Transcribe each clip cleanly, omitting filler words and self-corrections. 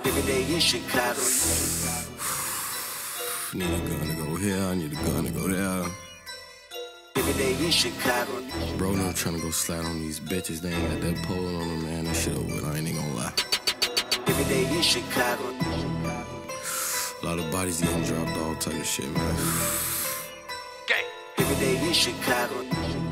Every day in Chicago. Need a gun to go here, I need a gun to go there. Every day in Chicago. Bro, I'm trying to go slide on these bitches. They ain't got that pole on them, man. That shit over with, I ain't even gonna lie. Every day in Chicago. A lot of bodies getting dropped, all type of shit, man. Every day in Chicago.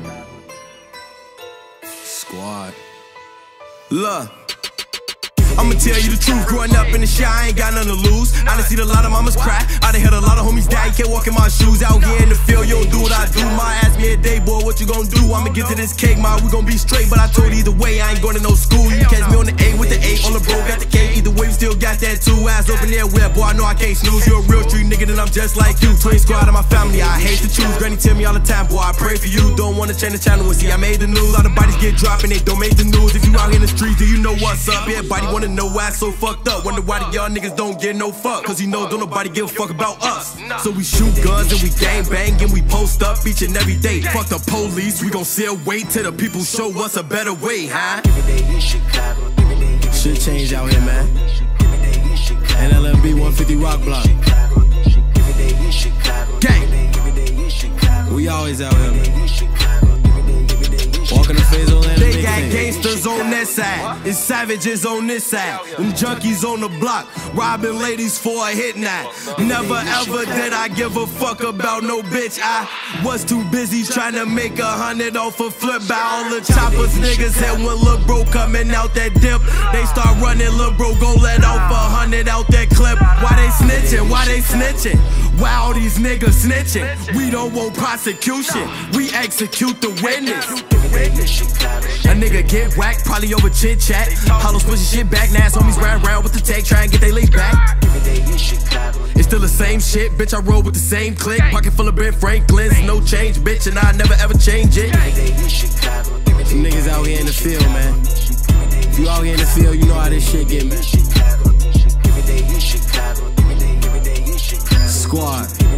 Squad. Look, I'ma tell you the truth. Growing up in the shit, I ain't got nothing to lose. I done seen a lot of mamas cry. I done heard a lot of homies die. You can't walk in my shoes. Out here in the field, you don't do what I do. Ma ask me a day, boy, what you gon' do? I'ma get to this cake, ma, we gon' be straight. But I told either way, I ain't going to no school. You catch me on the A with the 8, on the bro, got the K. Either way, we still got that 2. Ass open there, where, boy, I know I can't snooze. You a real street nigga, then I'm just like you. Twin squad of my family, I hate to choose. Granny tell me all the time, boy, I pray for you. Don't wanna change the channel and see I made the news. All the bodies get dropped and they don't make the news. If you out here in the streets, do you know what's up? Everybody wanna know why so fucked up. Wonder why the y'all niggas don't get no fuck. Cause you know don't nobody give a fuck about us. So we shoot guns and we gang bang and we post up each and every day. Fuck the police, we gon' still wait till the people show us a better way, huh? Shit change out here, man. NLMB 150 Rock Block. Gang. We always out here, man. Walking the phase on that. They got gangsters on that side, and savages on this side. Them junkies on the block, robbing ladies for a hit night. Never ever did I give a fuck about no bitch. I was too busy trying to make 100 off a flip. By all the choppers niggas had when lil' bro coming out that dip. They start running, lil' bro go let off 100 out that clip. Why they snitching? Why they snitching? Why all these niggas snitching? We don't want prosecution, we execute the witness. A nigga get whacked, probably over chit chat. Hollow pushing shit back, now homies round with the tag, try and get they legs back. It's still the same shit, bitch. I roll with the same click. Pocket full of Ben Franklin's, no change, bitch, and I never ever change it. Some niggas out here in the field, man. If you out here in the field, you know how this shit get, man. Squad.